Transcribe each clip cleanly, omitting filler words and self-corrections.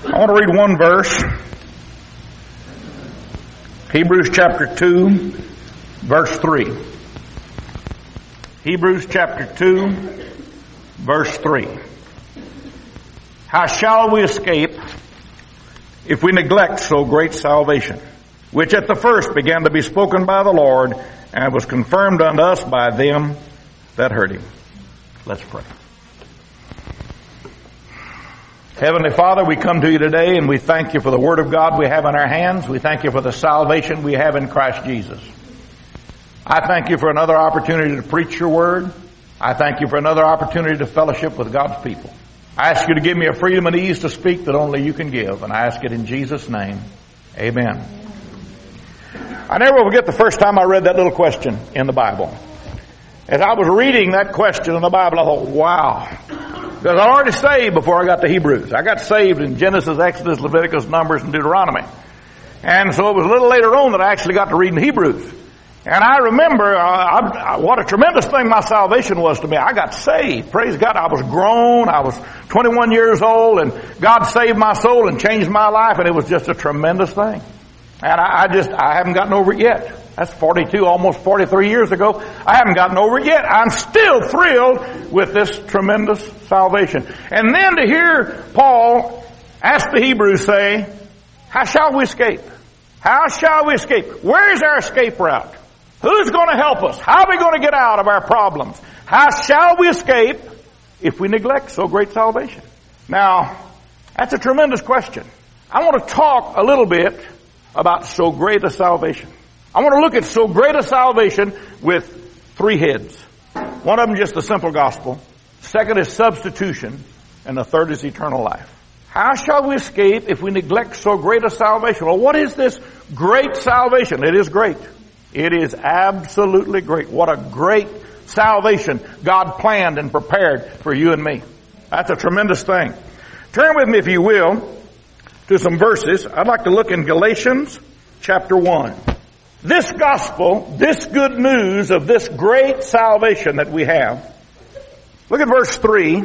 I want to read one verse. Hebrews chapter 2, verse 3. Hebrews chapter 2, verse 3. How shall we escape if we neglect so great salvation, which at the first began to be spoken by the Lord, and was confirmed unto us by them that heard him? Let's pray. Heavenly Father, we come to you today and we thank you for the Word of God we have in our hands. We thank you for the salvation we have in Christ Jesus. I thank you for another opportunity to preach your Word. I thank you for another opportunity to fellowship with God's people. I ask you to give me a freedom and ease to speak that only you can give, and I ask it in Jesus' name. Amen. I never will forget the first time I read that little question in the Bible. As I was reading that question in the Bible, I thought, wow. Because I'd already saved before I got to Hebrews. I got saved in Genesis, Exodus, Leviticus, Numbers, and Deuteronomy. And so it was a little later on that I actually got to read in Hebrews. And I remember what a tremendous thing my salvation was to me. I got saved. Praise God. I was grown. I was 21 years old, and God saved my soul and changed my life, and it was just a tremendous thing. And I haven't gotten over it yet. That's 42, almost 43 years ago. I haven't gotten over it yet. I'm still thrilled with this tremendous salvation. And then to hear Paul ask the Hebrews say, how shall we escape? How shall we escape? Where is our escape route? Who's going to help us? How are we going to get out of our problems? How shall we escape if we neglect so great salvation? Now, that's a tremendous question. I want to talk a little bit about so great a salvation. I want to look at so great a salvation with three heads. One of them just the simple gospel. Second is substitution. And the third is eternal life. How shall we escape if we neglect so great a salvation? Well, what is this great salvation? It is great. It is absolutely great. What a great salvation God planned and prepared for you and me. That's a tremendous thing. Turn with me, if you will, to some verses. I'd like to look in Galatians chapter 1. This gospel, this good news of this great salvation that we have. Look at verse 3.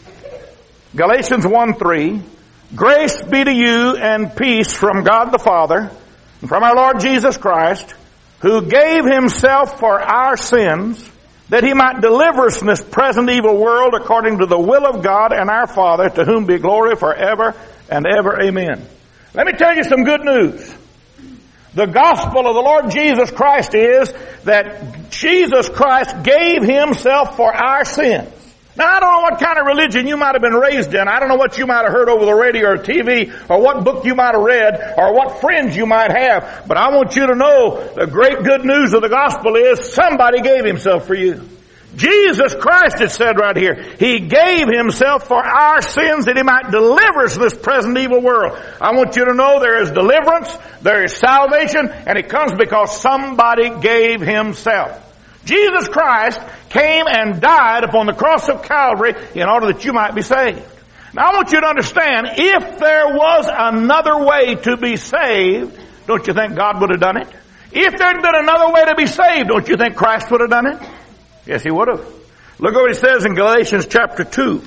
Galatians 1:3. Grace be to you and peace from God the Father and from our Lord Jesus Christ, who gave himself for our sins, that he might deliver us from this present evil world according to the will of God and our Father, to whom be glory forever and ever. Amen. Let me tell you some good news. The gospel of the Lord Jesus Christ is that Jesus Christ gave himself for our sins. Now, I don't know what kind of religion you might have been raised in. I don't know what you might have heard over the radio or TV, or what book you might have read, or what friends you might have. But I want you to know the great good news of the gospel is somebody gave himself for you. Jesus Christ, it said right here, he gave himself for our sins that he might deliver us from this present evil world. I want you to know there is deliverance, there is salvation, and it comes because somebody gave himself. Jesus Christ came and died upon the cross of Calvary in order that you might be saved. Now I want you to understand, if there was another way to be saved, don't you think God would have done it? If there had been another way to be saved, don't you think Christ would have done it? Yes, he would have. Look at what he says in Galatians chapter 2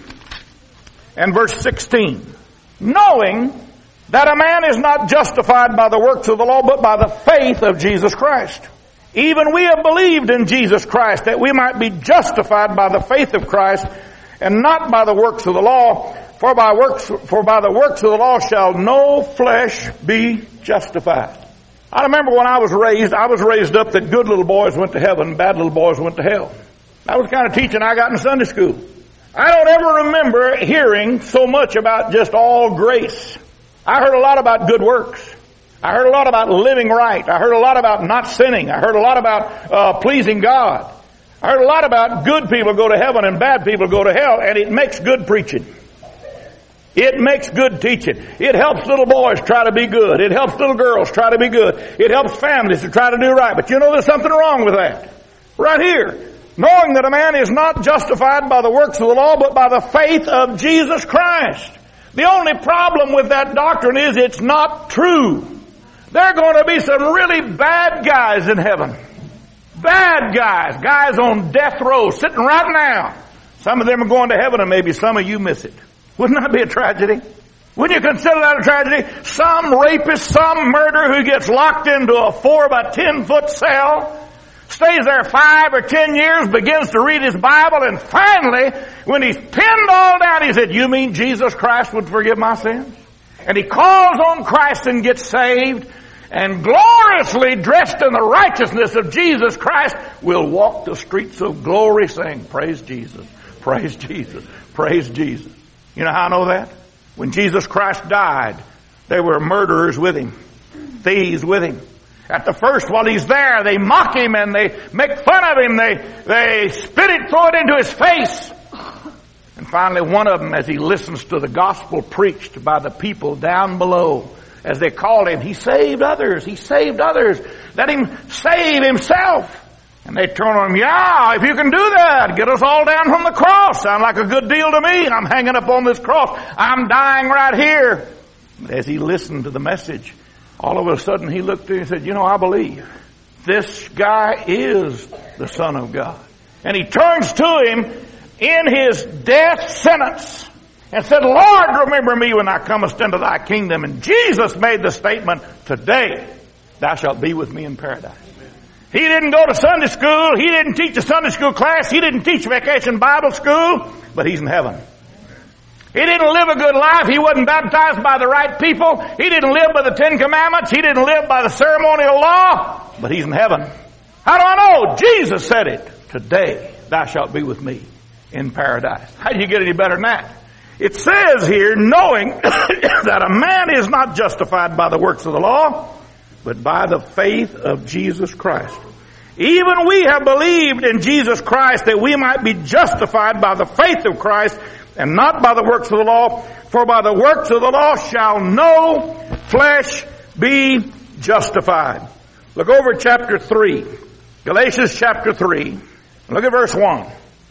and verse 16. Knowing that a man is not justified by the works of the law, but by the faith of Jesus Christ. Even we have believed in Jesus Christ, that we might be justified by the faith of Christ, and not by the works of the law. For by the works of the law shall no flesh be justified. I remember when I was raised up that good little boys went to heaven, bad little boys went to hell. That was the kind of teaching I got in Sunday school. I don't ever remember hearing so much about just all grace. I heard a lot about good works. I heard a lot about living right. I heard a lot about not sinning. I heard a lot about pleasing God. I heard a lot about good people go to heaven and bad people go to hell, and it makes good preaching. It makes good teaching. It helps little boys try to be good. It helps little girls try to be good. It helps families to try to do right. But you know there's something wrong with that. Right here. Knowing that a man is not justified by the works of the law, but by the faith of Jesus Christ. The only problem with that doctrine is it's not true. There are going to be some really bad guys in heaven. Bad guys. Guys on death row sitting right now. Some of them are going to heaven and maybe some of you miss it. Wouldn't that be a tragedy? Wouldn't you consider that a tragedy? Some rapist, some murderer who gets locked into a 4 by 10 foot cell, stays there 5 or 10 years, begins to read his Bible, and finally, when he's pinned all down, he said, "You mean Jesus Christ would forgive my sins?" And he calls on Christ and gets saved, and gloriously dressed in the righteousness of Jesus Christ, will walk the streets of glory saying, "Praise Jesus, praise Jesus, praise Jesus." You know how I know that? When Jesus Christ died, there were murderers with him, thieves with him. At the first, while he's there, they mock him and they make fun of him. They spit it, throw it into his face. And finally, one of them, as he listens to the gospel preached by the people down below, as they called him, he saved others. He saved others. Let him save himself. And they turn on him, "Yeah, if you can do that, get us all down from the cross. Sound like a good deal to me. I'm hanging up on this cross. I'm dying right here." But as he listened to the message, all of a sudden he looked at him and said, "You know, I believe this guy is the Son of God." And he turns to him in his death sentence and said, "Lord, remember me when thou comest into thy kingdom." And Jesus made the statement, "Today thou shalt be with me in paradise." He didn't go to Sunday school. He didn't teach a Sunday school class. He didn't teach vacation Bible school, but he's in heaven. He didn't live a good life. He wasn't baptized by the right people. He didn't live by the 10 Commandments. He didn't live by the ceremonial law, but he's in heaven. How do I know? Jesus said it. "Today thou shalt be with me in paradise." How do you get any better than that? It says here, knowing that a man is not justified by the works of the law, but by the faith of Jesus Christ. Even we have believed in Jesus Christ that we might be justified by the faith of Christ and not by the works of the law. For by the works of the law shall no flesh be justified. Look over at chapter 3. Galatians chapter 3. Look at verse 1.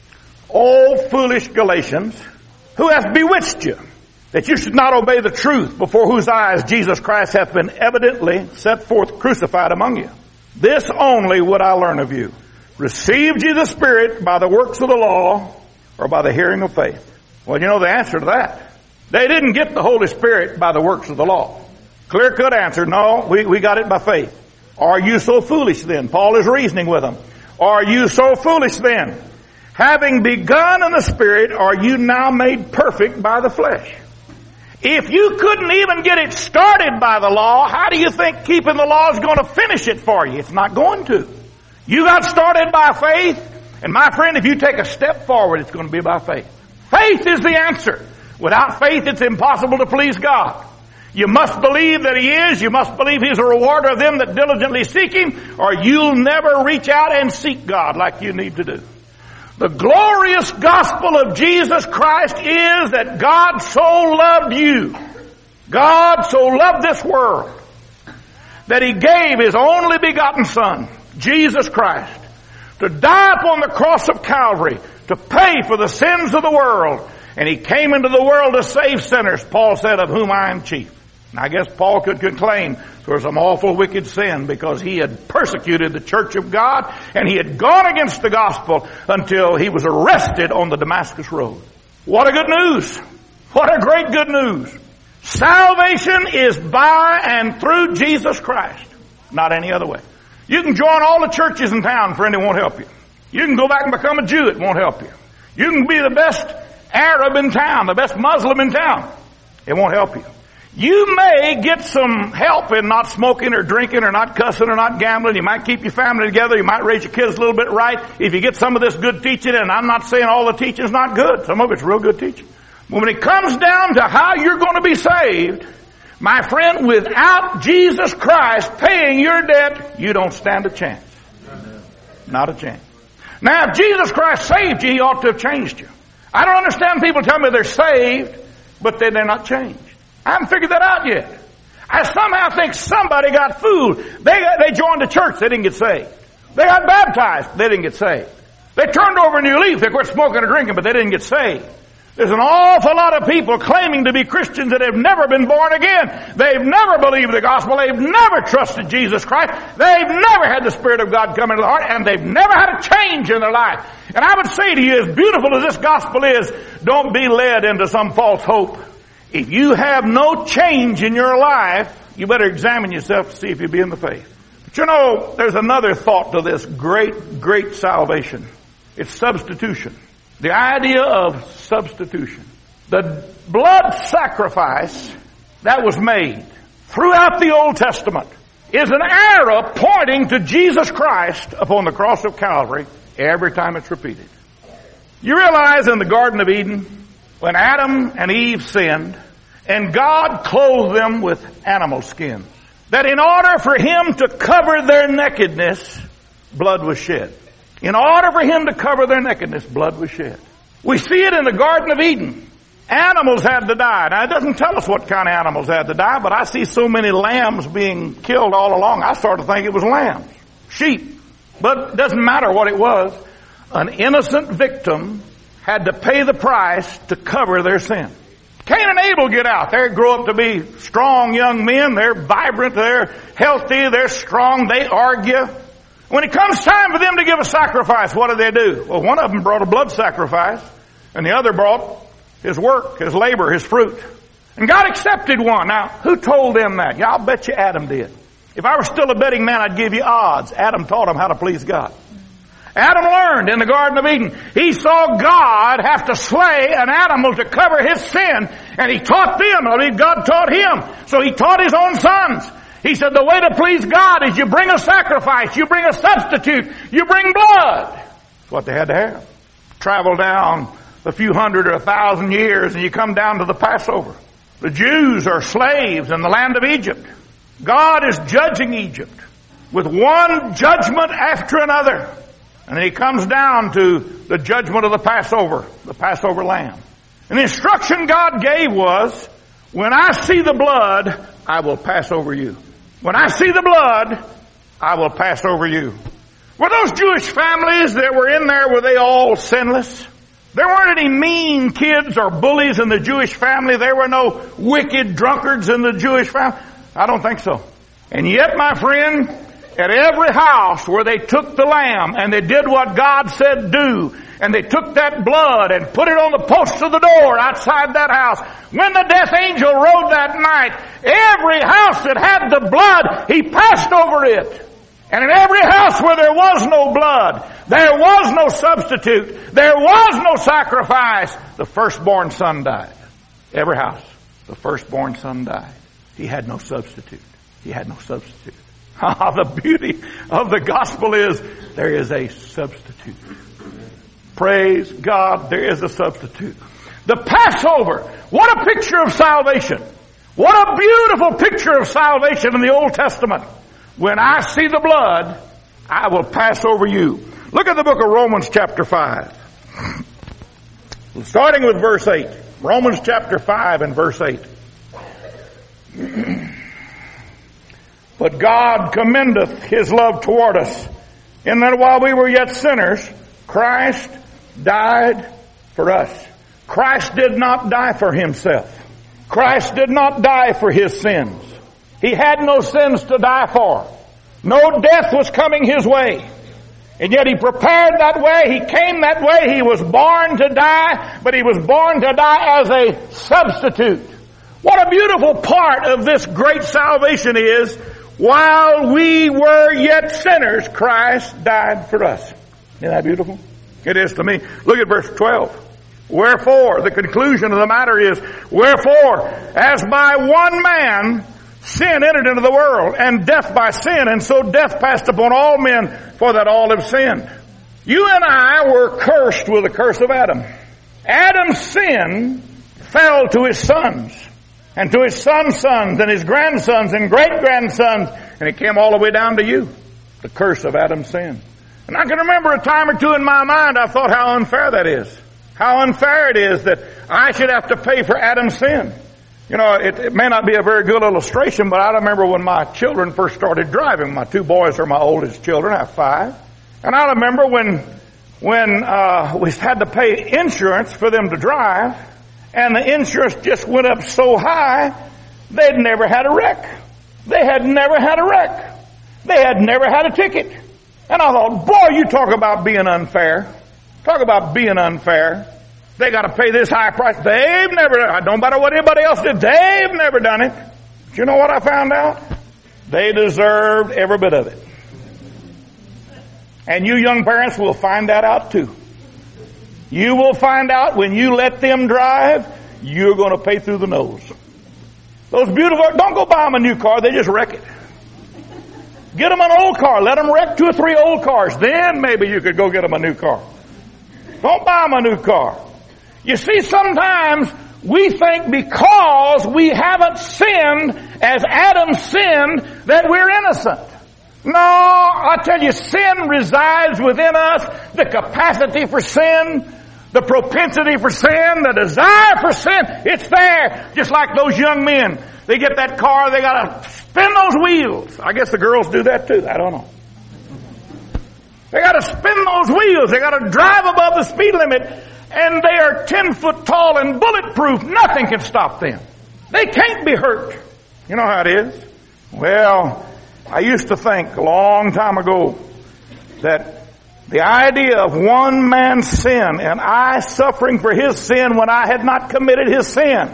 "O foolish Galatians, who hath bewitched you, that you should not obey the truth, before whose eyes Jesus Christ hath been evidently set forth crucified among you? This only would I learn of you. Received ye the Spirit by the works of the law, or by the hearing of faith?" Well, you know the answer to that. They didn't get the Holy Spirit by the works of the law. Clear-cut answer, no, we got it by faith. Are you so foolish then? Paul is reasoning with them. Are you so foolish then? Having begun in the Spirit, are you now made perfect by the flesh? If you couldn't even get it started by the law, how do you think keeping the law is going to finish it for you? It's not going to. You got started by faith, and my friend, if you take a step forward, it's going to be by faith. Faith is the answer. Without faith, it's impossible to please God. You must believe that He is. You must believe He's a rewarder of them that diligently seek Him, or you'll never reach out and seek God like you need to do. The glorious gospel of Jesus Christ is that God so loved you, God so loved this world, that He gave His only begotten Son, Jesus Christ, to die upon the cross of Calvary, to pay for the sins of the world. And He came into the world to save sinners, Paul said, of whom I am chief. And I guess Paul could claim there was some awful wicked sin because he had persecuted the church of God and he had gone against the gospel until he was arrested on the Damascus road. What a good news. What a great good news. Salvation is by and through Jesus Christ, not any other way. You can join all the churches in town, friend, it won't help you. You can go back and become a Jew, it won't help you. You can be the best Arab in town, the best Muslim in town, it won't help you. You may get some help in not smoking or drinking or not cussing or not gambling. You might keep your family together. You might raise your kids a little bit right if you get some of this good teaching. And I'm not saying all the teaching is not good. Some of it's real good teaching. But when it comes down to how you're going to be saved, my friend, without Jesus Christ paying your debt, you don't stand a chance. Not a chance. Now, if Jesus Christ saved you, He ought to have changed you. I don't understand people tell me they're saved, but then they're not changed. I haven't figured that out yet. I somehow think somebody got fooled. They joined the church, they didn't get saved. They got baptized, they didn't get saved. They turned over a new leaf, they quit smoking or drinking, but they didn't get saved. There's an awful lot of people claiming to be Christians that have never been born again. They've never believed the gospel. They've never trusted Jesus Christ. They've never had the Spirit of God come into their heart, and they've never had a change in their life. And I would say to you, as beautiful as this gospel is, don't be led into some false hope If you have no change in your life, you better examine yourself to see if you be in the faith. But you know, there's another thought to this great, great salvation. It's substitution. The idea of substitution. The blood sacrifice that was made throughout the Old Testament is an arrow pointing to Jesus Christ upon the cross of Calvary every time it's repeated. You realize in the Garden of Eden, when Adam and Eve sinned, and God clothed them with animal skins, that in order for Him to cover their nakedness, blood was shed. In order for Him to cover their nakedness, blood was shed. We see it in the Garden of Eden. Animals had to die. Now, it doesn't tell us what kind of animals had to die, but I see so many lambs being killed all along, I started to think it was lambs, sheep. But it doesn't matter what it was. An innocent victim had to pay the price to cover their sin. Cain and Abel get out. They grow up to be strong young men. They're vibrant. They're healthy. They're strong. They argue. When it comes time for them to give a sacrifice, what do? Well, one of them brought a blood sacrifice, and the other brought his work, his labor, his fruit. And God accepted one. Now, who told them that? Yeah, I'll bet you Adam did. If I were still a betting man, I'd give you odds. Adam taught him how to please God. Adam learned in the Garden of Eden. He saw God have to slay an animal to cover his sin, and he taught them. I mean, God taught him. So he taught his own sons. He said the way to please God is you bring a sacrifice, you bring a substitute, you bring blood. That's what they had to have. Travel down a few hundred or 1,000 years and you come down to the Passover. The Jews are slaves in the land of Egypt. God is judging Egypt with one judgment after another. And then he comes down to the judgment of the Passover lamb. And the instruction God gave was, when I see the blood, I will pass over you. When I see the blood, I will pass over you. Were those Jewish families that were in there, were they all sinless? There weren't any mean kids or bullies in the Jewish family. There were no wicked drunkards in the Jewish family. I don't think so. And yet, my friend, at every house where they took the lamb and they did what God said do, and they took that blood and put it on the post of the door outside that house, when the death angel rode that night, every house that had the blood, he passed over it. And in every house where there was no blood, there was no substitute, there was no sacrifice, the firstborn son died. Every house, the firstborn son died. He had no substitute. He had no substitute. The beauty of the gospel is there is a substitute. Praise God, there is a substitute. The Passover, what a picture of salvation. What a beautiful picture of salvation in the Old Testament. When I see the blood, I will pass over you. Look at the book of Romans chapter 5. Starting with verse 8. Romans chapter 5 and verse 8. But God commendeth His love toward us, in that while we were yet sinners, Christ died for us. Christ did not die for Himself. Christ did not die for His sins. He had no sins to die for. No death was coming His way. And yet He prepared that way. He came that way. He was born to die, but He was born to die as a substitute. What a beautiful part of this great salvation is, while we were yet sinners, Christ died for us. Isn't that beautiful? It is to me. Look at verse 12. Wherefore, the conclusion of the matter is, wherefore, as by one man sin entered into the world, and death by sin, and so death passed upon all men, for that all have sinned. You and I were cursed with the curse of Adam. Adam's sin fell to his sons, and to his sons' sons, and his grandsons, and great-grandsons, and it came all the way down to you. The curse of Adam's sin. And I can remember a time or two in my mind I thought how unfair that is. How unfair it is that I should have to pay for Adam's sin. You know, it may not be a very good illustration, but I remember when my children first started driving. My two boys are my oldest children. I have 5. And I remember when we had to pay insurance for them to drive, and the insurance just went up so high, they'd never had a wreck. They had never had a wreck. They had never had a ticket. And I thought, boy, you talk about being unfair. Talk about being unfair. They got to pay this high price. They've never done it. No matter what anybody else did, they've never done it. But you know what I found out? They deserved every bit of it. And you young parents will find that out too. You will find out when you let them drive, you're going to pay through the nose. Those beautiful, don't go buy them a new car, they just wreck it. Get them an old car, let them wreck 2 or 3 old cars, then maybe you could go get them a new car. Don't buy them a new car. You see, sometimes we think because we haven't sinned as Adam sinned that we're innocent. No, I tell you, sin resides within us. The capacity for sin, the propensity for sin, the desire for sin, it's there. Just like those young men. They get that car, they gotta spin those wheels. I guess the girls do that too. I don't know. They gotta spin those wheels. They gotta drive above the speed limit. And they are 10 foot tall and bulletproof. Nothing can stop them. They can't be hurt. You know how it is? Well, I used to think a long time ago that the idea of one man's sin and I suffering for his sin when I had not committed his sin.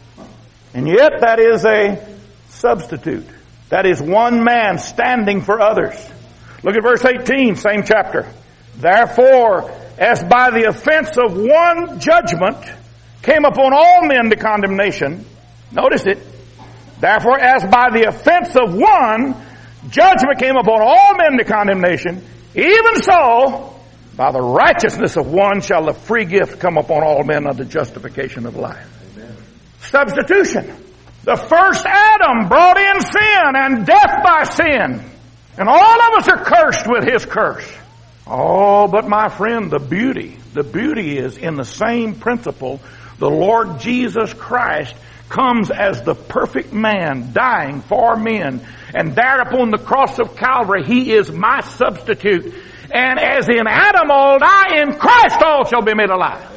And yet that is a substitute. That is one man standing for others. Look at verse 18, same chapter. Therefore, as by the offense of one judgment came upon all men to condemnation. Notice it. Therefore, as by the offense of one judgment came upon all men to condemnation, even so, by the righteousness of one shall the free gift come upon all men unto justification of life. Amen. Substitution. The first Adam brought in sin and death by sin. And all of us are cursed with his curse. Oh, but my friend, the beauty is in the same principle. The Lord Jesus Christ comes as the perfect man dying for men. And there upon the cross of Calvary, he is my substitute. And as in Adam all die, in Christ all shall be made alive.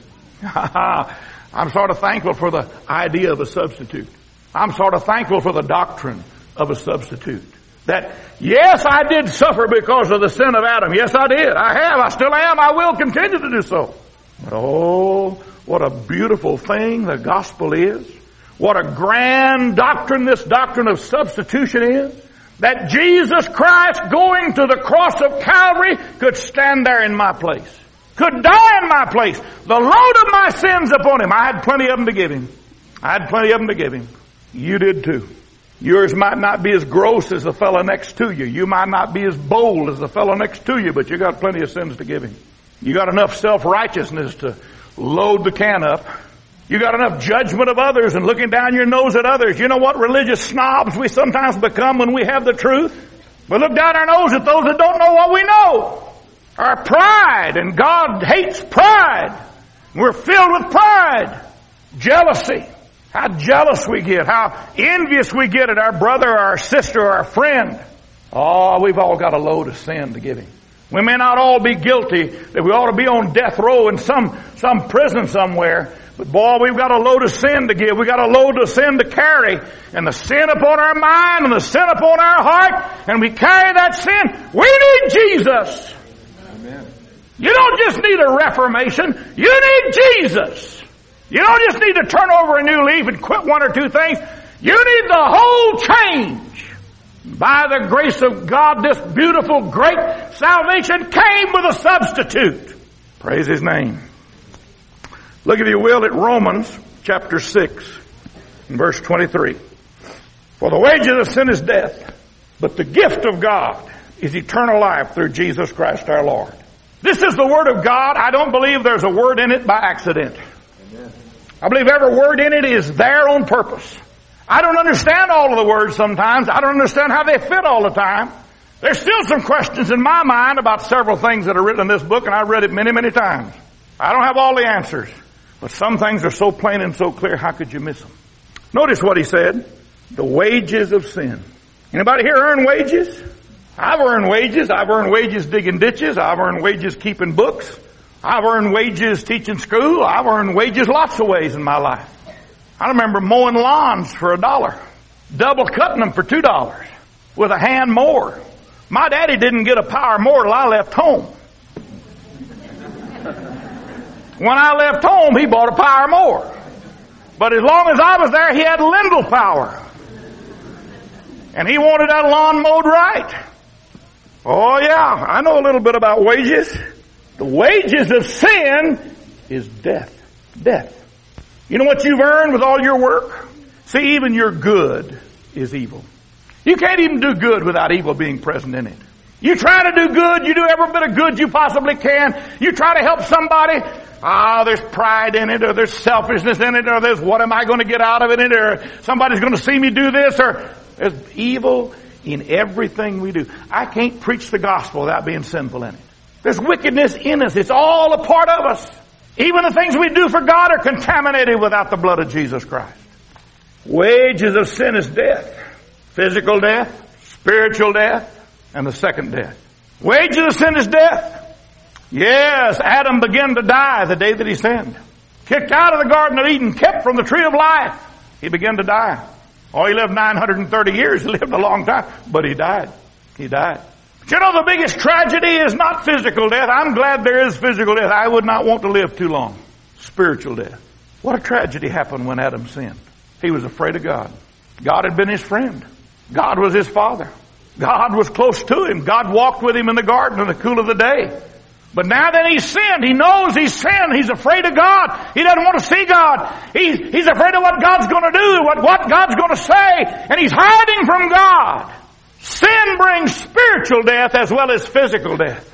Amen. I'm sort of thankful for the idea of a substitute. I'm sort of thankful for the doctrine of a substitute. That, yes, I did suffer because of the sin of Adam. Yes, I did. I have. I still am. I will continue to do so. But oh, what a beautiful thing the gospel is. What a grand doctrine this doctrine of substitution is. That Jesus Christ going to the cross of Calvary could stand there in my place. Could die in my place. The load of my sins upon him. I had plenty of them to give him. I had plenty of them to give him. You did too. Yours might not be as gross as the fellow next to you. You might not be as bold as the fellow next to you, but you got plenty of sins to give him. You got enough self-righteousness to load the can up. You got enough judgment of others and looking down your nose at others. You know what religious snobs we sometimes become when we have the truth? We look down our nose at those that don't know what we know. Our pride, and God hates pride. We're filled with pride. Jealousy. How jealous we get, how envious we get at our brother or our sister or our friend. Oh, we've all got a load of sin to give him. We may not all be guilty, that we ought to be on death row in some prison somewhere. But boy, we've got a load of sin to give. We've got a load of sin to carry. And the sin upon our mind and the sin upon our heart. And we carry that sin. We need Jesus. Amen. You don't just need a reformation. You need Jesus. You don't just need to turn over a new leaf and quit 1 or 2 things. You need the whole change. By the grace of God, this beautiful, great salvation came with a substitute. Praise his name. Look, if you will, at Romans chapter 6 and verse 23. For the wages of sin is death, but the gift of God is eternal life through Jesus Christ our Lord. This is the Word of God. I don't believe there's a word in it by accident. I believe every word in it is there on purpose. I don't understand all of the words sometimes. I don't understand how they fit all the time. There's still some questions in my mind about several things that are written in this book, and I've read it many, many times. I don't have all the answers. But some things are so plain and so clear, how could you miss them? Notice what he said. The wages of sin. Anybody here earn wages? I've earned wages. I've earned wages digging ditches. I've earned wages keeping books. I've earned wages teaching school. I've earned wages lots of ways in my life. I remember mowing lawns for $1, double cutting them for $2 with a hand mower. My daddy didn't get a power mower till I left home. When I left home, he bought a power mower. But as long as I was there, he had Lindell power. And he wanted that lawn mowed right. Oh yeah, I know a little bit about wages. The wages of sin is death. Death. You know what you've earned with all your work? See, even your good is evil. You can't even do good without evil being present in it. You try to do good, you do every bit of good you possibly can. You try to help somebody. There's pride in it, or there's selfishness in it, or there's what am I going to get out of it, or somebody's going to see me do this, or there's evil in everything we do. I can't preach the gospel without being sinful in it. There's wickedness in us. It's all a part of us. Even the things we do for God are contaminated without the blood of Jesus Christ. Wages of sin is death. Physical death, spiritual death, and the second death. Wages of sin is death. Yes, Adam began to die the day that he sinned. Kicked out of the Garden of Eden, kept from the tree of life. He began to die. Oh, he lived 930 years. He lived a long time, but he died. He died. But you know, the biggest tragedy is not physical death. I'm glad there is physical death. I would not want to live too long. Spiritual death. What a tragedy happened when Adam sinned. He was afraid of God. God had been his friend. God was his father. God was close to him. God walked with him in the garden in the cool of the day. But now that he's sinned, he knows he's sinned. He's afraid of God. He doesn't want to see God. He's afraid of what God's going to do, what God's going to say, and he's hiding from God. Sin brings spiritual death as well as physical death.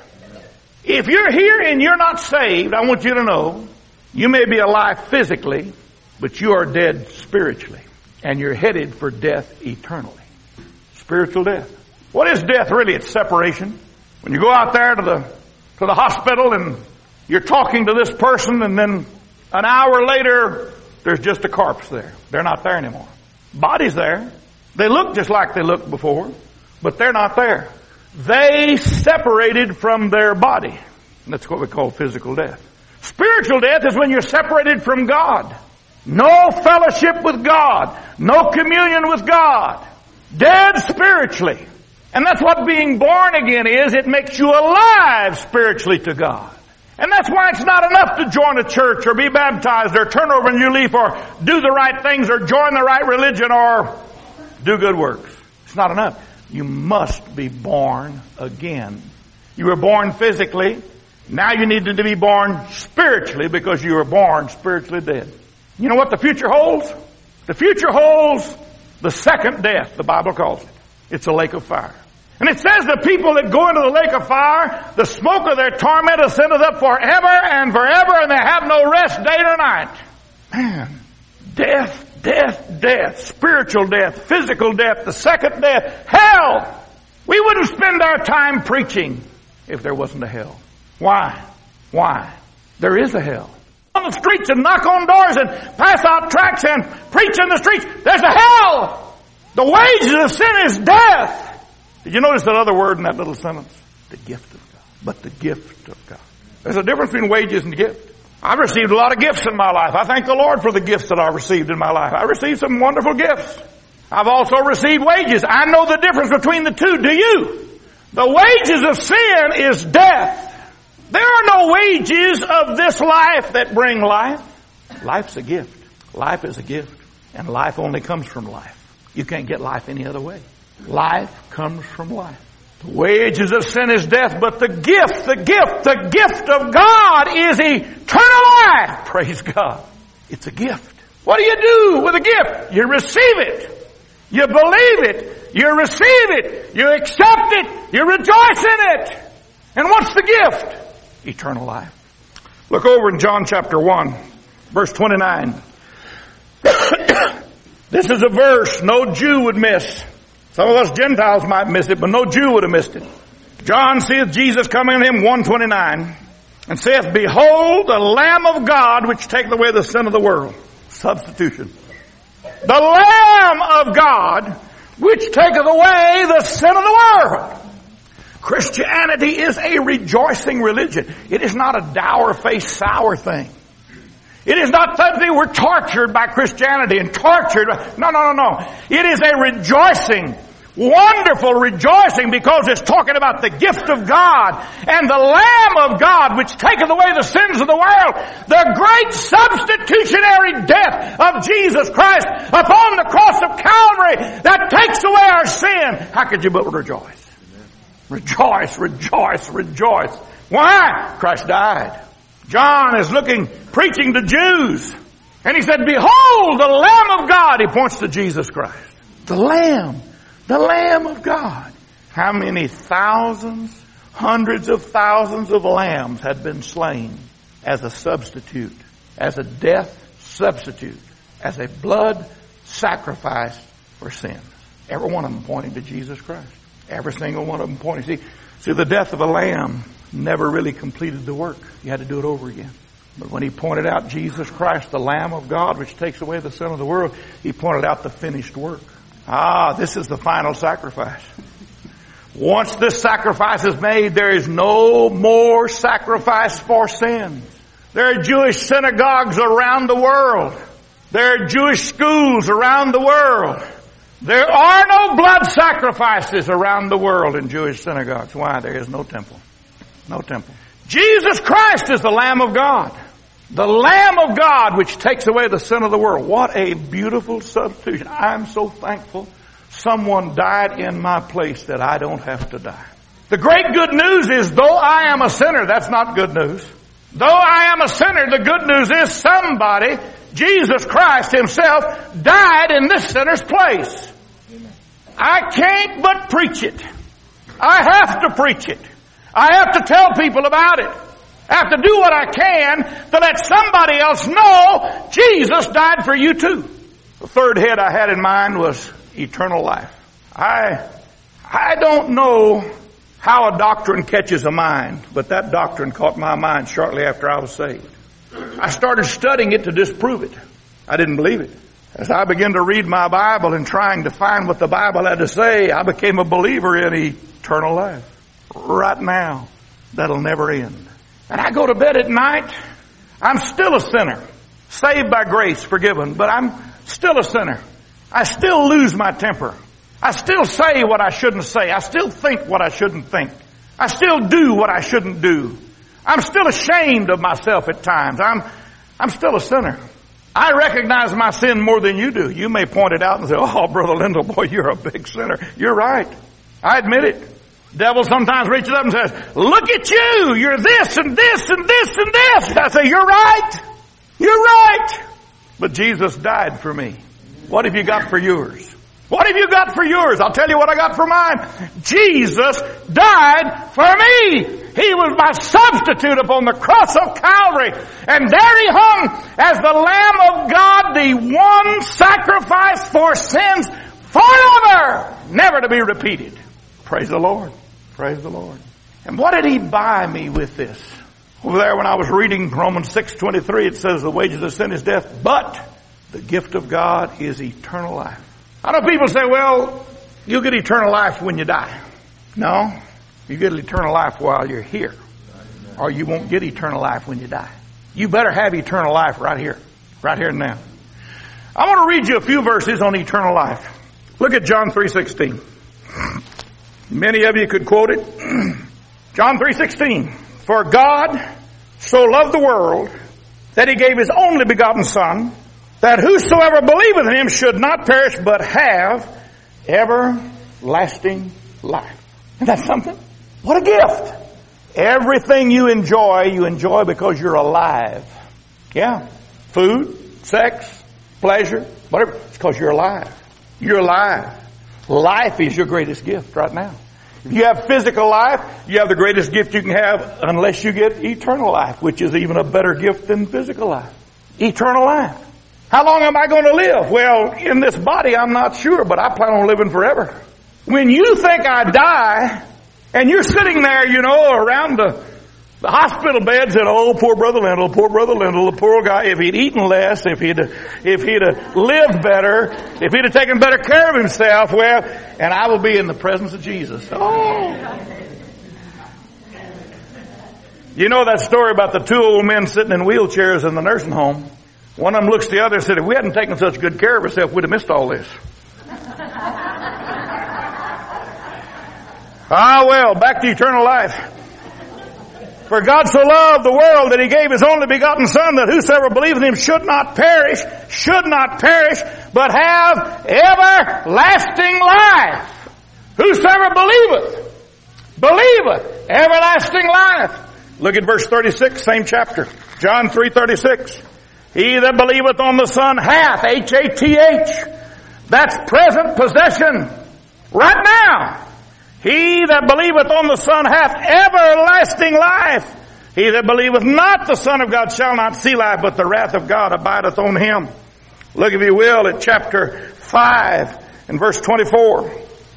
If you're here and you're not saved, I want you to know, you may be alive physically, but you are dead spiritually, and you're headed for death eternally. Spiritual death. What is death really? It's separation. When you go out there to the hospital and you're talking to this person, and then an hour later there's just a corpse there. They're not there anymore. Body's there. They look just like they looked before, but they're not there. They separated from their body. That's what we call physical death. Spiritual death is when you're separated from God. No fellowship with God. No communion with God. Dead spiritually. And that's what being born again is. It makes you alive spiritually to God. And that's why it's not enough to join a church or be baptized or turn over a new leaf or do the right things or join the right religion or do good works. It's not enough. You must be born again. You were born physically. Now you need to be born spiritually because you were born spiritually dead. You know what the future holds? The future holds the second death, the Bible calls it. It's a lake of fire. And it says the people that go into the lake of fire, the smoke of their torment ascendeth up forever and forever, and they have no rest day or night. Man, death, death, death, spiritual death, physical death, the second death, hell. We wouldn't spend our time preaching if there wasn't a hell. Why? Why? There is a hell. On the streets and knock on doors and pass out tracts and preach in the streets. There's a hell. The wages of sin is death. Did you notice that other word in that little sentence? The gift of God. But the gift of God. There's a difference between wages and gift. I've received a lot of gifts in my life. I thank the Lord for the gifts that I've received in my life. I received some wonderful gifts. I've also received wages. I know the difference between the two. Do you? The wages of sin is death. There are no wages of this life that bring life. Life's a gift. Life is a gift. And life only comes from life. You can't get life any other way. Life comes from life. The wages of sin is death, but the gift of God is eternal life. Praise God. It's a gift. What do you do with a gift? You receive it. You believe it. You receive it. You accept it. You rejoice in it. And what's the gift? Eternal life. Look over in John chapter 1, verse 29. This is a verse no Jew would miss. Some of us Gentiles might miss it, but no Jew would have missed it. John seeth Jesus coming to him, 1:29, and saith, Behold, the Lamb of God, which taketh away the sin of the world. Substitution. The Lamb of God, which taketh away the sin of the world. Christianity is a rejoicing religion. It is not a dour-faced, sour thing. It is not something we're tortured by Christianity and tortured. No. It is a rejoicing. Wonderful rejoicing, because it's talking about the gift of God and the Lamb of God which taketh away the sins of the world. The great substitutionary death of Jesus Christ upon the cross of Calvary that takes away our sin. How could you but rejoice? Rejoice, rejoice, rejoice. Why? Christ died. John is preaching to Jews. And he said, behold, the Lamb of God. He points to Jesus Christ. The Lamb of God. How many thousands, hundreds of thousands of lambs had been slain as a substitute, as a death substitute, as a blood sacrifice for sin. Every one of them pointing to Jesus Christ. Every single one of them pointing. See, the death of a lamb never really completed the work. You had to do it over again. But when he pointed out Jesus Christ, the Lamb of God, which takes away the sin of the world, he pointed out the finished work. This is the final sacrifice. Once this sacrifice is made, there is no more sacrifice for sins. There are Jewish synagogues around the world. There are Jewish schools around the world. There are no blood sacrifices around the world in Jewish synagogues. Why? There is no temple. No temple. Jesus Christ is the Lamb of God. The Lamb of God which takes away the sin of the world. What a beautiful substitution. I'm so thankful someone died in my place that I don't have to die. The great good news is, though I am a sinner, that's not good news. Though I am a sinner, the good news is somebody, Jesus Christ himself, died in this sinner's place. I can't but preach it. I have to preach it. I have to tell people about it. I have to do what I can to let somebody else know Jesus died for you too. The third head I had in mind was eternal life. I don't know how a doctrine catches a mind, but that doctrine caught my mind shortly after I was saved. I started studying it to disprove it. I didn't believe it. As I began to read my Bible and trying to find what the Bible had to say, I became a believer in eternal life. Right now, that'll never end. And I go to bed at night, I'm still a sinner. Saved by grace, forgiven, but I'm still a sinner. I still lose my temper. I still say what I shouldn't say. I still think what I shouldn't think. I still do what I shouldn't do. I'm still ashamed of myself at times. I'm still a sinner. I recognize my sin more than you do. You may point it out and say, oh, Brother Lindell, boy, you're a big sinner. You're right. I admit it. Devil sometimes reaches up and says, look at you. You're this and this and this and this. I say, you're right. You're right. But Jesus died for me. What have you got for yours? What have you got for yours? I'll tell you what I got for mine. Jesus died for me. He was my substitute upon the cross of Calvary. And there he hung as the Lamb of God, the one sacrifice for sins forever, never to be repeated. Praise the Lord. Praise the Lord. And what did he buy me with this? Over there when I was reading Romans 6:23, it says the wages of sin is death, but the gift of God is eternal life. I know people say, well, you'll get eternal life when you die. No, you get eternal life while you're here. Or you won't get eternal life when you die. You better have eternal life right here and now. I want to read you a few verses on eternal life. Look at John 3:16. Many of you could quote it. John 3:16. For God so loved the world that he gave his only begotten Son, that whosoever believeth in him should not perish but have everlasting life. Isn't that something? What a gift. Everything you enjoy because you're alive. Yeah. Food, sex, pleasure, whatever. It's because you're alive. You're alive. Life is your greatest gift right now. If you have physical life, you have the greatest gift you can have unless you get eternal life, which is even a better gift than physical life. Eternal life. How long am I going to live? Well, in this body, I'm not sure, but I plan on living forever. When you think I die, and you're sitting there, around the hospital beds and, oh, poor Brother Lindell, the poor guy, if he'd eaten less, if he'd lived better, if he'd have taken better care of himself, well, and I will be in the presence of Jesus. Oh. You know that story about the two old men sitting in wheelchairs in the nursing home? One of them looks at the other and said, if we hadn't taken such good care of ourselves, we'd have missed all this. Well, back to eternal life. For God so loved the world that He gave His only begotten Son, that whosoever believeth in Him should not perish, but have everlasting life. Whosoever believeth, everlasting life. Look at verse 36, same chapter. John 3:36. He that believeth on the Son hath, H-A-T-H. That's present possession. Right now. He that believeth on the Son hath everlasting life. He that believeth not the Son of God shall not see life, but the wrath of God abideth on him. Look, if you will, at chapter 5 and verse 24.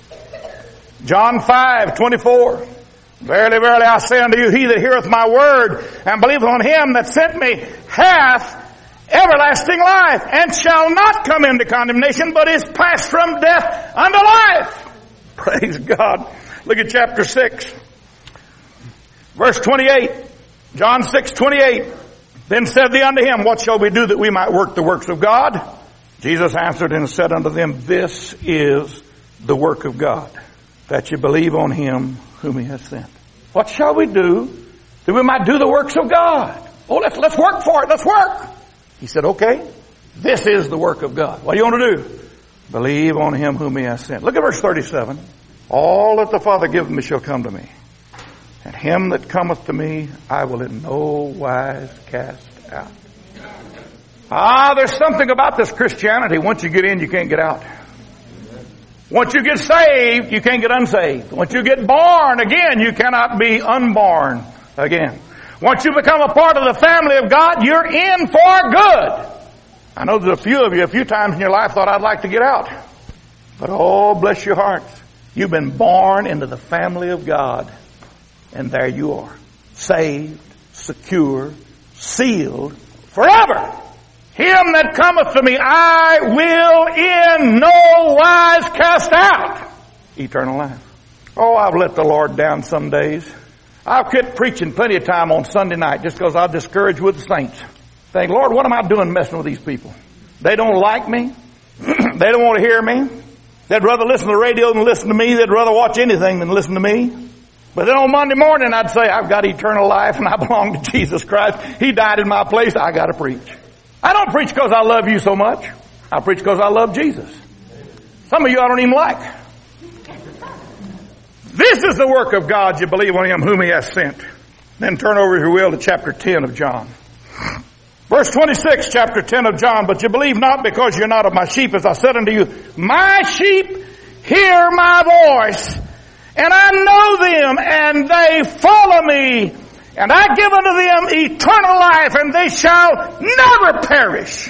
John 5:24. Verily, verily, I say unto you, he that heareth my word and believeth on him that sent me hath everlasting life, and shall not come into condemnation, but is passed from death unto life. Praise God. Look at chapter 6. Verse 28. John 6:28. Then said they unto him, what shall we do that we might work the works of God? Jesus answered and said unto them, this is the work of God, that you believe on him whom he has sent. What shall we do that we might do the works of God? Oh, let's work for it. Let's work. He said, okay, this is the work of God. What do you want to do? Believe on him whom he has sent. Look at verse 37. All that the Father giveth me shall come to me. And him that cometh to me, I will in no wise cast out. There's something about this Christianity. Once you get in, you can't get out. Once you get saved, you can't get unsaved. Once you get born again, you cannot be unborn again. Once you become a part of the family of God, you're in for good. I know that a few of you, a few times in your life, thought I'd like to get out. But oh, bless your hearts. You've been born into the family of God. And there you are. Saved, secure, sealed forever. Him that cometh to me, I will in no wise cast out. Eternal life. Oh, I've let the Lord down some days. I've quit preaching plenty of time on Sunday night just because I'm discouraged with the saints. Think, Lord, what am I doing messing with these people? They don't like me. They don't want to hear me. They'd rather listen to the radio than listen to me. They'd rather watch anything than listen to me. But then on Monday morning, I'd say, I've got eternal life and I belong to Jesus Christ. He died in my place. I got to preach. I don't preach because I love you so much. I preach because I love Jesus. Some of you I don't even like. This is the work of God, you believe on him whom he has sent. Then turn over, if you will, to chapter 10 of John. Verse 26, chapter 10 of John. But you believe not because you're not of my sheep, as I said unto you. My sheep hear my voice, and I know them, and they follow me. And I give unto them eternal life, and they shall never perish.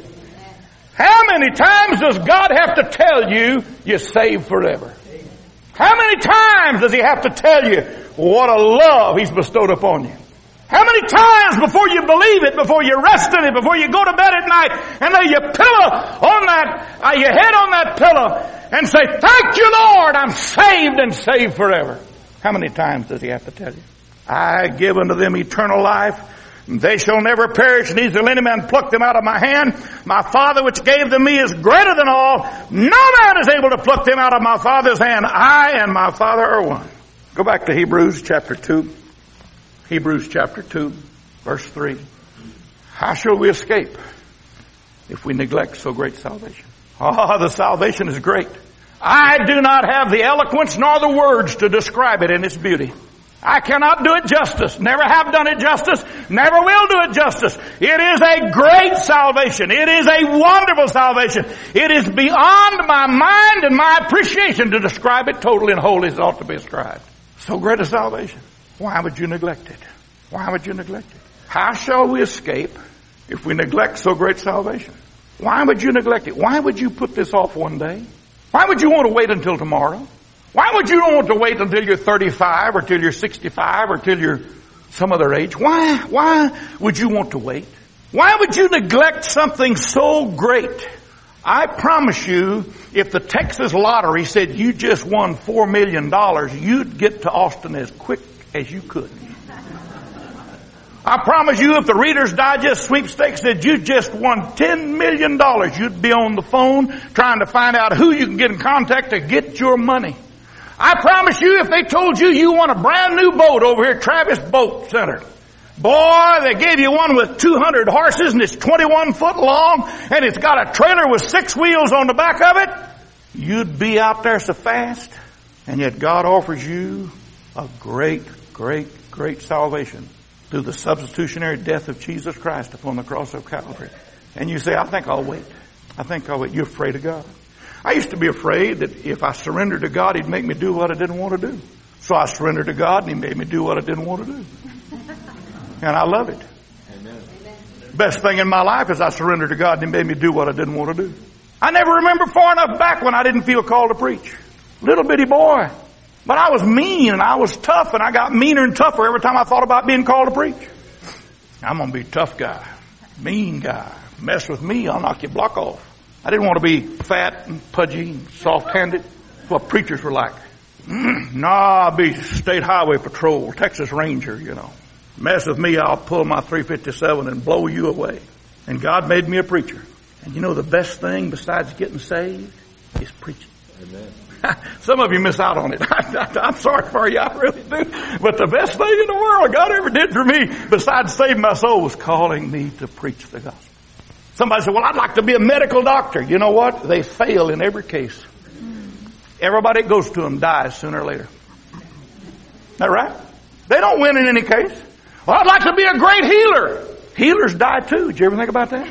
How many times does God have to tell you you're saved forever? How many times does he have to tell you what a love he's bestowed upon you? How many times before you believe it, before you rest in it, before you go to bed at night and lay your pillow on your head on that pillow and say, thank you, Lord, I'm saved and saved forever. How many times does he have to tell you? I give unto them eternal life. They shall never perish, neither shall any man pluck them out of my hand. My Father which gave them me is greater than all. No man is able to pluck them out of my Father's hand. I and my Father are one. Go back to Hebrews chapter 2. Hebrews chapter 2, verse 3. How shall we escape if we neglect so great salvation? The salvation is great. I do not have the eloquence nor the words to describe it in its beauty. I cannot do it justice. Never have done it justice. Never will do it justice. It is a great salvation. It is a wonderful salvation. It is beyond my mind and my appreciation to describe it totally and wholly as it ought to be described. So great a salvation. Why would you neglect it? Why would you neglect it? How shall we escape if we neglect so great salvation? Why would you neglect it? Why would you put this off one day? Why would you want to wait until tomorrow? Why would you want to wait until you're 35 or till you're 65 or till you're some other age? Why would you want to wait? Why would you neglect something so great? I promise you, if the Texas lottery said you just won $4 million, you'd get to Austin as quick as you could. I promise you, if the Reader's Digest sweepstakes said you just won $10 million, you'd be on the phone trying to find out who you can get in contact to get your money. I promise you, if they told you you want a brand new boat over here at Travis Boat Center, boy, they gave you one with 200 horses and it's 21 foot long and it's got a trailer with 6 wheels on the back of it, you'd be out there so fast. And yet God offers you a great, great, great salvation through the substitutionary death of Jesus Christ upon the cross of Calvary. And you say, I think I'll wait. I think I'll wait. You're afraid of God. I used to be afraid that if I surrendered to God, He'd make me do what I didn't want to do. So I surrendered to God and He made me do what I didn't want to do. And I love it. Amen. Best thing in my life is I surrendered to God and He made me do what I didn't want to do. I never remember far enough back when I didn't feel called to preach. Little bitty boy. But I was mean and I was tough and I got meaner and tougher every time I thought about being called to preach. I'm going to be a tough guy, mean guy. Mess with me, I'll knock your block off. I didn't want to be fat and pudgy and soft-handed. That's what preachers were like. I'll be state highway patrol, Texas Ranger, you know. Mess with me, I'll pull my 357 and blow you away. And God made me a preacher. And you know the best thing besides getting saved is preaching. Amen. Some of you miss out on it. I'm sorry for you, I really do. But the best thing in the world God ever did for me besides saving my soul was calling me to preach the gospel. Somebody said, well, I'd like to be a medical doctor. You know what? They fail in every case. Everybody that goes to them dies sooner or later. Is that right? They don't win in any case. Well, I'd like to be a great healer. Healers die too. Did you ever think about that?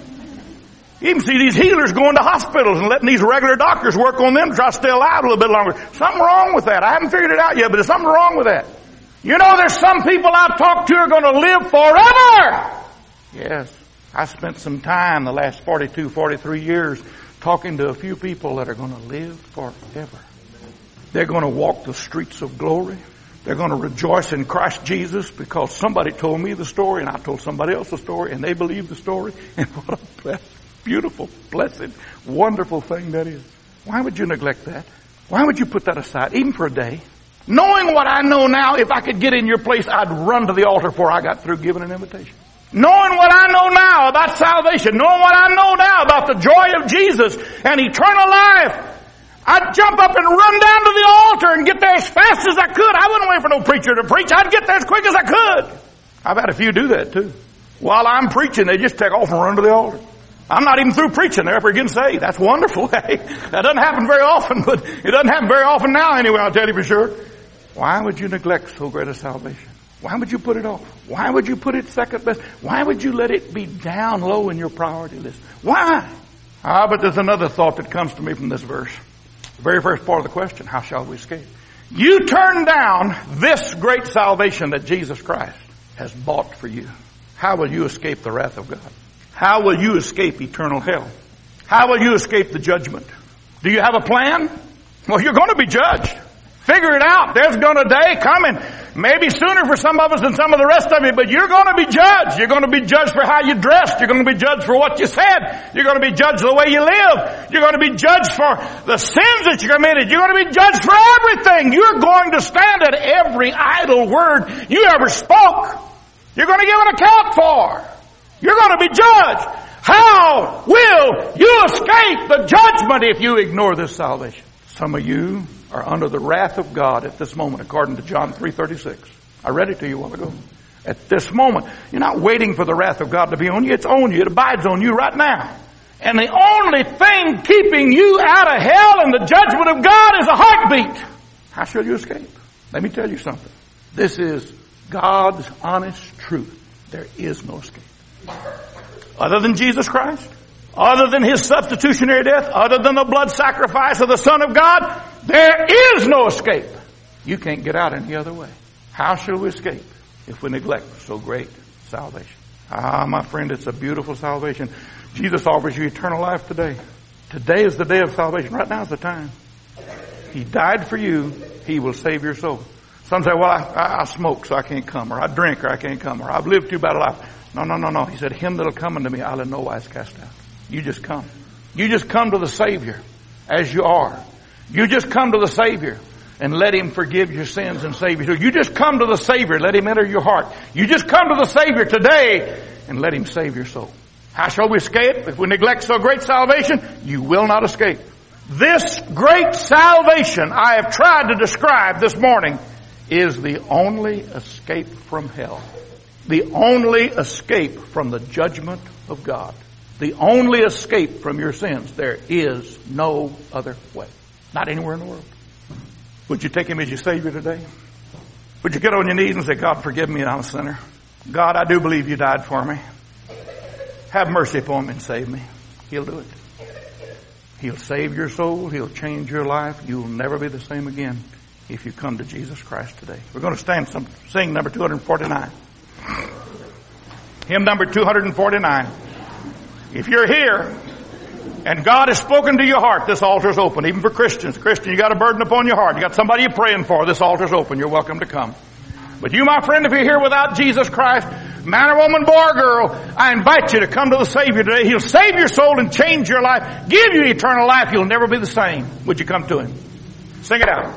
You can see these healers going to hospitals and letting these regular doctors work on them to try to stay alive a little bit longer. Something wrong with that. I haven't figured it out yet, but there's something wrong with that. You know, there's some people I've talked to are going to live forever. Yes. I spent some time the last 42, 43 years talking to a few people that are going to live forever. They're going to walk the streets of glory. They're going to rejoice in Christ Jesus because somebody told me the story and I told somebody else the story and they believed the story. And what a blessed, beautiful, blessed, wonderful thing that is. Why would you neglect that? Why would you put that aside, even for a day? Knowing what I know now, if I could get in your place, I'd run to the altar before I got through giving an invitation. Knowing what I know now about salvation, knowing what I know now about the joy of Jesus and eternal life, I'd jump up and run down to the altar and get there as fast as I could. I wouldn't wait for no preacher to preach. I'd get there as quick as I could. I've had a few do that too. While I'm preaching, they just take off and run to the altar. I'm not even through preaching. They're up there getting saved. That's wonderful. Hey, that doesn't happen very often, but it doesn't happen very often now anyway, I'll tell you for sure. Why would you neglect so great a salvation? Why would you put it off? Why would you put it second best? Why would you let it be down low in your priority list? Why? But there's another thought that comes to me from this verse. The very first part of the question, how shall we escape? You turn down this great salvation that Jesus Christ has bought for you. How will you escape the wrath of God? How will you escape eternal hell? How will you escape the judgment? Do you have a plan? Well, you're going to be judged. Figure it out. There's going to a day coming. Maybe sooner for some of us than some of the rest of you, but you're going to be judged. You're going to be judged for how you dressed. You're going to be judged for what you said. You're going to be judged the way you live. You're going to be judged for the sins that you committed. You're going to be judged for everything. You're going to stand at every idle word you ever spoke. You're going to give an account for. You're going to be judged. How will you escape the judgment if you ignore this salvation? Some of you are under the wrath of God at this moment, according to John 3:36. I read it to you a while ago. At this moment, you're not waiting for the wrath of God to be on you. It's on you. It abides on you right now. And the only thing keeping you out of hell and the judgment of God is a heartbeat. How shall you escape? Let me tell you something. This is God's honest truth. There is no escape. Other than Jesus Christ, other than His substitutionary death, other than the blood sacrifice of the Son of God, there is no escape. You can't get out any other way. How shall we escape if we neglect so great salvation? My friend, it's a beautiful salvation. Jesus offers you eternal life today. Today is the day of salvation. Right now is the time. He died for you. He will save your soul. Some say, well, I smoke so I can't come, or I drink or I can't come, or I've lived too bad a life. No. He said, him that'll come unto me, I'll in no wise cast out. You just come. You just come to the Savior as you are. You just come to the Savior and let Him forgive your sins and save you. So you just come to the Savior, let Him enter your heart. You just come to the Savior today and let Him save your soul. How shall we escape if we neglect so great salvation? You will not escape. This great salvation I have tried to describe this morning is the only escape from hell. The only escape from the judgment of God. The only escape from your sins. There is no other way. Not anywhere in the world. Would you take Him as your Savior today? Would you get on your knees and say, God, forgive me, I'm a sinner. God, I do believe you died for me. Have mercy upon me and save me. He'll do it. He'll save your soul. He'll change your life. You'll never be the same again if you come to Jesus Christ today. We're going to sing number 249. Hymn number 249. If you're here and God has spoken to your heart, this altar's open, even for Christians. Christian, you got a burden upon your heart. You got somebody you're praying for. This altar's open. You're welcome to come. But you, my friend, if you're here without Jesus Christ, man or woman, boy or girl, I invite you to come to the Savior today. He'll save your soul and change your life, give you eternal life. You'll never be the same. Would you come to Him? Sing it out.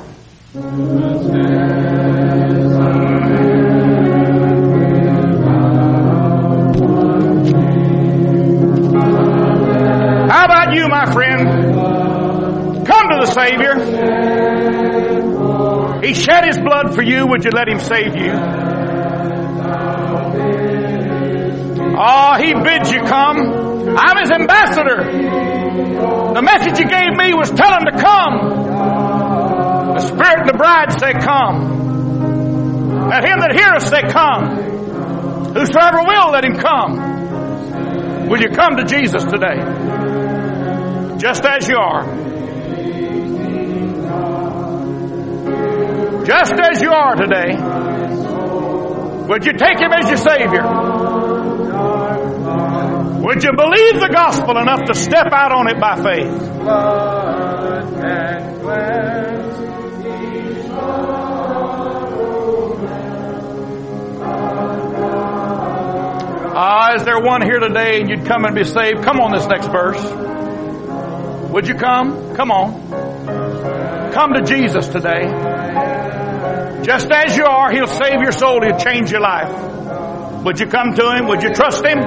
How about you, my friend? Come to the Savior. He shed His blood for you. Would you let Him save you? Oh, He bids you come. I'm His ambassador. The message He gave me was tell Him to come. The Spirit and the bride say come. Let him that heareth say come. Whosoever will, let him come. Will you come to Jesus today? Just as you are. Just as you are today. Would you take Him as your Savior? Would you believe the gospel enough to step out on it by faith? Blood can cleanse each is there one here today and you'd come and be saved? Come on, this next verse. Would you come? Come on. Come to Jesus today. Just as you are, He'll save your soul. He'll change your life. Would you come to Him? Would you trust Him?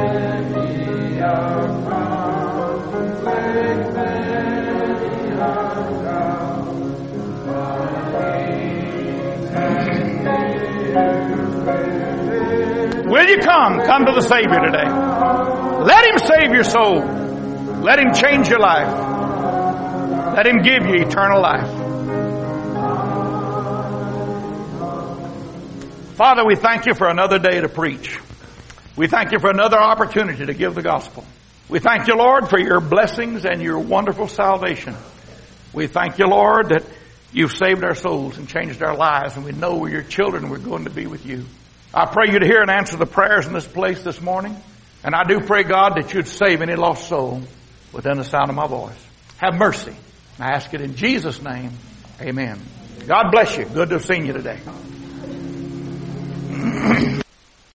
Will you come? Come to the Savior today. Let Him save your soul. Let Him change your life. Let Him give you eternal life. Father, we thank You for another day to preach. We thank You for another opportunity to give the gospel. We thank You, Lord, for Your blessings and Your wonderful salvation. We thank You, Lord, that You've saved our souls and changed our lives, and we know we're Your children and we're going to be with You. I pray You to hear and answer the prayers in this place this morning. And I do pray, God, that You'd save any lost soul within the sound of my voice. Have mercy. I ask it in Jesus' name. Amen. God bless you. Good to have seen you today.